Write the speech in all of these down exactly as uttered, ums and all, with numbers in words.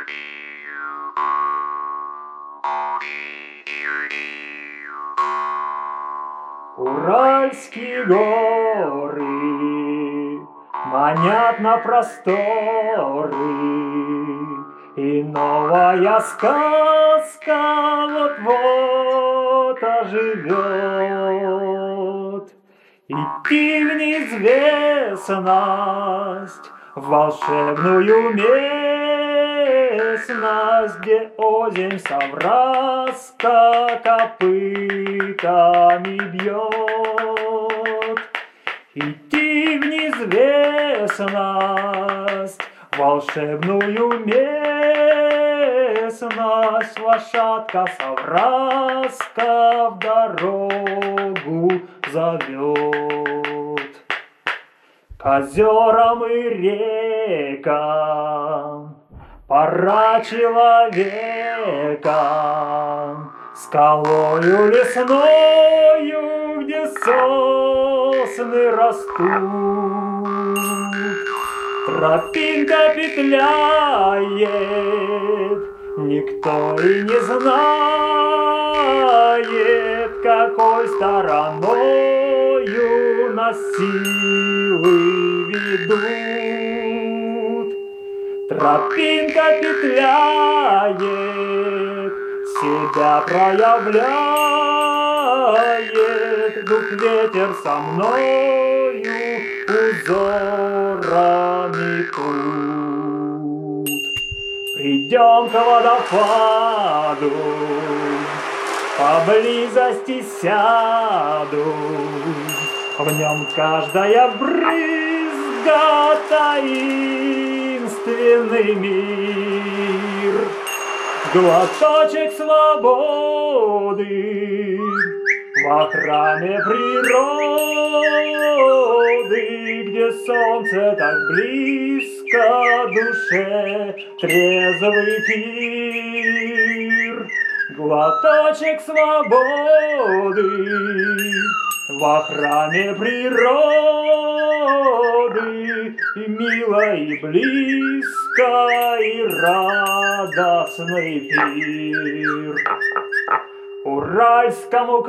Уральские горы манят на просторы, и новая сказка вот-вот оживет. Идти в неизвестность, в волшебную местность, где озимь совраска копытами бьет. Идти в неизвестность, в волшебную местность, лошадка совраска в дорогу зовет. К озерам и рекам пора человека, скалою лесною, где сосны растут. Тропинка петляет, никто и не знает, какой стороною нас силы ведут. Тропинка петляет, себя проявляет, дух ветер со мною узорами тут. Придем к водопаду, поблизости сяду, в нем каждая брызга таинственный мир. Глоточек свободы во храме природы, где солнце так близко душе трезвый пир. Глоточек свободы во храме природы, и мило, и близко, и радостный пир. Уральскому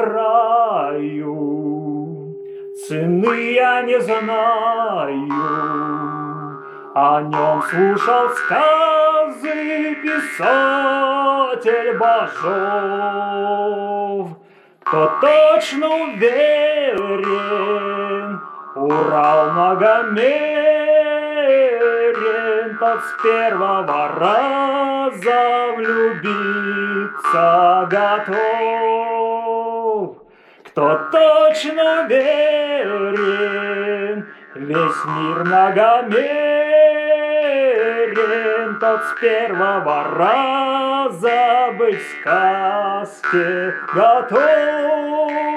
краю цены я не знаю, о нем слушал сказы писатель Бажов. Кто точно уверен, Урал многомерен, тот с первого раза влюбиться готов. Кто точно уверен, весь мир многомерен, тот с первого раза быть в сказке готов.